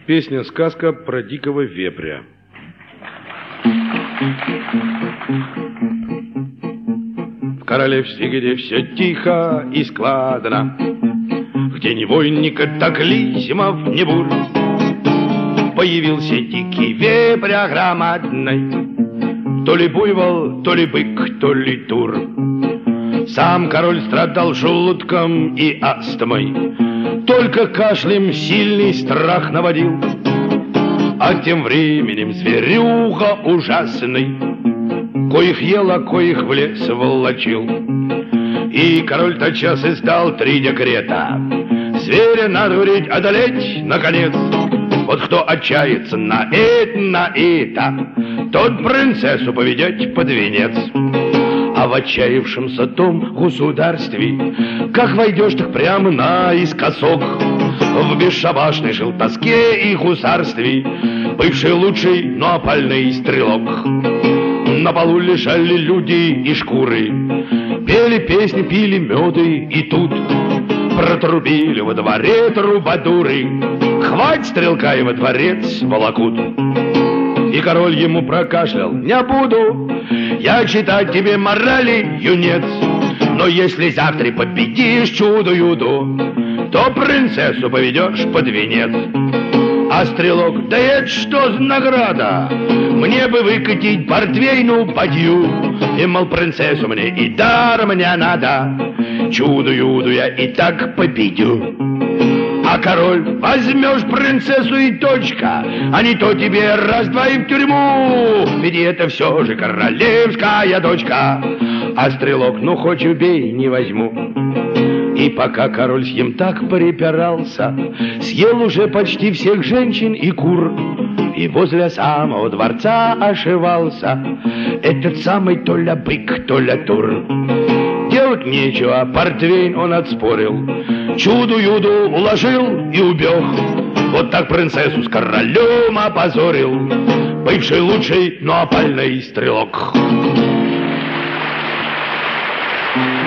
Песня-сказка про дикого вепря. В королевстве, где все тихо и складно, где ни войн, ни катаклизмов, ни бур, появился дикий вепрь громадный, то ли буйвол, то ли бык, то ли тур. Сам король страдал желудком и астмой, только кашлем сильный страх наводил. А тем временем зверюга ужасный, коих ел, а коих в лес волочил. И король тотчас издал 3 декрета: зверя надо одолеть, наконец. Вот кто отчается на это, тот принцессу поведет под венец. А в отчаявшемся том государстве, как войдешь, так прямо наискосок, в бесшабашной желтоске и гусарстве бывший лучший, но опальный стрелок. На полу лежали люди и шкуры, пели песни, пили меды, и тут протрубили во дворе трубадуры: хвать стрелка, и во дворец волокут. И король ему прокашлял: не буду я читать тебе морали, юнец, но если завтра победишь чудо-юду, то принцессу поведешь под венец. А стрелок: да это что за награда? Мне бы выкатить портвейну бадью, и, мол, принцессу мне и даром не надо, чудо-юду я и так победю. А король: возьмешь принцессу и точка, а не то тебе раз-два и в тюрьму, ведь это все же королевская дочка. А стрелок: ну хоть убей, не возьму. И пока король с ним так припирался, съел уже почти всех женщин и кур, и возле самого дворца ошивался этот самый то ли бык, то ли тур. Делать нечего, портвейн он отспорил, чуду-юду уложил и убег. Вот так принцессу с королем опозорил бывший лучший, но опальный стрелок.